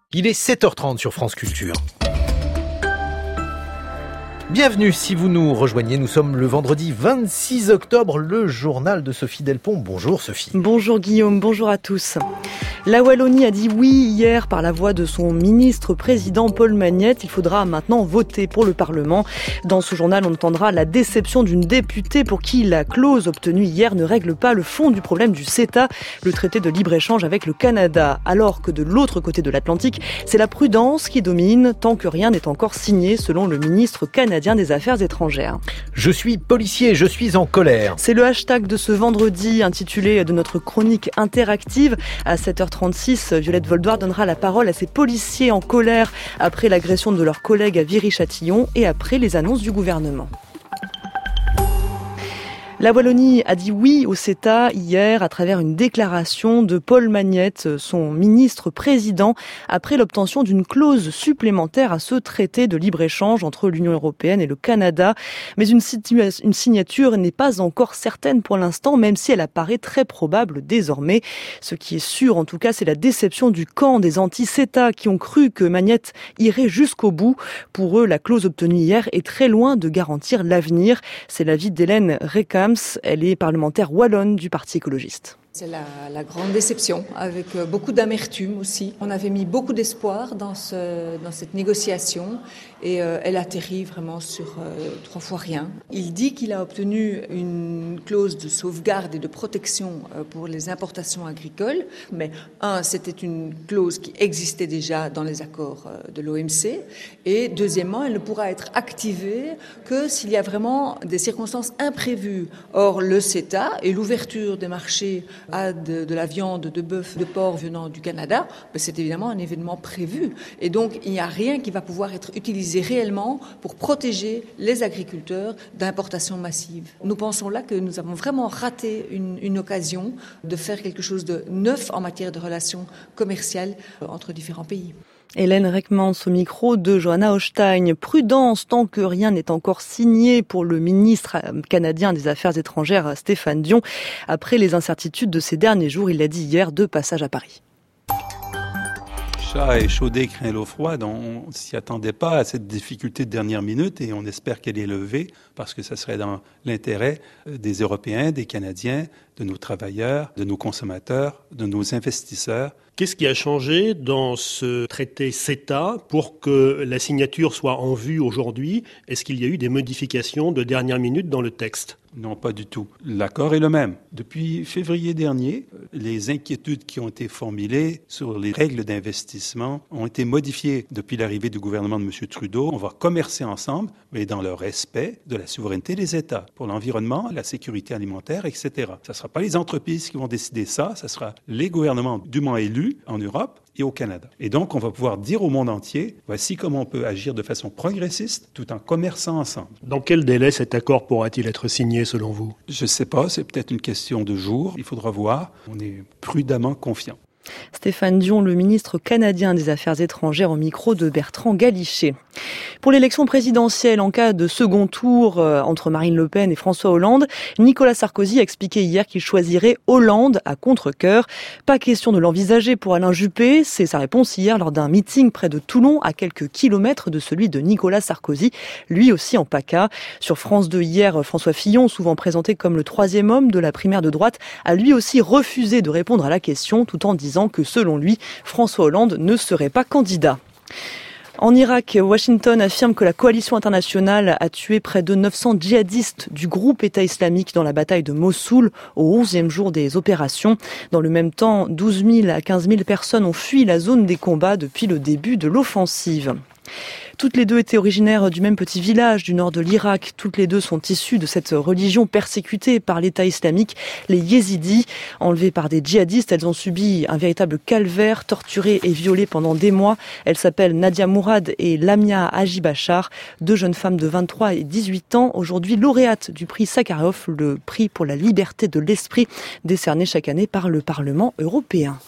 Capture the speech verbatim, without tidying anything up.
Il est sept heures trente sur France Culture. Bienvenue si vous nous rejoignez, nous sommes le vendredi vingt-six octobre, le journal de Sophie Delpont. Bonjour Sophie. Bonjour Guillaume, bonjour à tous. La Wallonie a dit oui hier par la voix de son ministre-président Paul Magnette. Il faudra maintenant voter pour le Parlement. Dans ce journal, on entendra la déception d'une députée pour qui la clause obtenue hier ne règle pas le fond du problème du CETA, le traité de libre-échange avec le Canada. Alors que de l'autre côté de l'Atlantique, c'est la prudence qui domine tant que rien n'est encore signé, selon le ministre canadien des Affaires étrangères. Je suis policier, je suis en colère. C'est le hashtag de ce vendredi intitulé de notre chronique interactive. À sept heures trente-six, Violette Voldoir donnera la parole à ces policiers en colère après l'agression de leurs collègues à Viry-Châtillon et après les annonces du gouvernement. La Wallonie a dit oui au CETA hier à travers une déclaration de Paul Magnette, son ministre-président, après l'obtention d'une clause supplémentaire à ce traité de libre-échange entre l'Union européenne et le Canada. Mais une, situa- une signature n'est pas encore certaine pour l'instant, même si elle apparaît très probable désormais. Ce qui est sûr, en tout cas, c'est la déception du camp des anti-CETA qui ont cru que Magnette irait jusqu'au bout. Pour eux, la clause obtenue hier est très loin de garantir l'avenir. C'est l'avis d'Hélène Recams. Elle est parlementaire wallonne du Parti écologiste. C'est la, la grande déception, avec beaucoup d'amertume aussi. On avait mis beaucoup d'espoir dans, ce, dans cette négociation et euh, elle atterrit vraiment sur euh, trois fois rien. Il dit qu'il a obtenu une clause de sauvegarde et de protection euh, pour les importations agricoles, mais un, c'était une clause qui existait déjà dans les accords euh, de l'O M C et deuxièmement, elle ne pourra être activée que s'il y a vraiment des circonstances imprévues. Or, le CETA et l'ouverture des marchés à de, de la viande de bœuf, de porc venant du Canada, ben c'est évidemment un événement prévu. Et donc, il n'y a rien qui va pouvoir être utilisé réellement pour protéger les agriculteurs d'importations massives. Nous pensons là que nous avons vraiment raté une, une occasion de faire quelque chose de neuf en matière de relations commerciales entre différents pays. Hélène Recmans au micro de Johanna Hochstein. Prudence tant que rien n'est encore signé pour le ministre canadien des Affaires étrangères Stéphane Dion. Après les incertitudes de ces derniers jours, il l'a dit hier, de passage à Paris. Chat échaudé craint l'eau froide. On ne s'y attendait pas à cette difficulté de dernière minute et on espère qu'elle est levée parce que ça serait dans l'intérêt des Européens, des Canadiens, de nos travailleurs, de nos consommateurs, de nos investisseurs. Qu'est-ce qui a changé dans ce traité CETA pour que la signature soit en vue aujourd'hui? Est-ce qu'il y a eu des modifications de dernière minute dans le texte? Non, pas du tout. L'accord est le même. Depuis février dernier, les inquiétudes qui ont été formulées sur les règles d'investissement ont été modifiées depuis l'arrivée du gouvernement de M. Trudeau. On va commercer ensemble, mais dans le respect de la souveraineté des États, pour l'environnement, la sécurité alimentaire, et cetera. Ce ne sera pas les entreprises qui vont décider ça, ce sera les gouvernements dûment élus en Europe et au Canada. Et donc, on va pouvoir dire au monde entier, voici comment on peut agir de façon progressiste tout en commerçant ensemble. Dans quel délai cet accord pourra-t-il être signé selon vous? Je ne sais pas, c'est peut-être une question de jours, il faudra voir. On est prudemment confiant. Stéphane Dion, le ministre canadien des Affaires étrangères, au micro de Bertrand Galichet. Pour l'élection présidentielle, en cas de second tour euh, entre Marine Le Pen et François Hollande, Nicolas Sarkozy a expliqué hier qu'il choisirait Hollande à contre-cœur. Pas question de l'envisager pour Alain Juppé. C'est sa réponse hier lors d'un meeting près de Toulon, à quelques kilomètres de celui de Nicolas Sarkozy, lui aussi en PACA. Sur France deux hier, François Fillon, souvent présenté comme le troisième homme de la primaire de droite, a lui aussi refusé de répondre à la question, tout en disant que selon lui, François Hollande ne serait pas candidat. En Irak, Washington affirme que la coalition internationale a tué près de neuf cents djihadistes du groupe État islamique dans la bataille de Mossoul au onzième jour des opérations. Dans le même temps, douze mille à quinze mille personnes ont fui la zone des combats depuis le début de l'offensive. Toutes les deux étaient originaires du même petit village du nord de l'Irak. Toutes les deux sont issues de cette religion persécutée par l'État islamique, les Yézidis. Enlevées par des djihadistes, elles ont subi un véritable calvaire, torturées et violées pendant des mois. Elles s'appellent Nadia Mourad et Lamia Hajibachar, deux jeunes femmes de vingt-trois et dix-huit ans, aujourd'hui lauréates du prix Sakharov, le prix pour la liberté de l'esprit, décerné chaque année par le Parlement européen.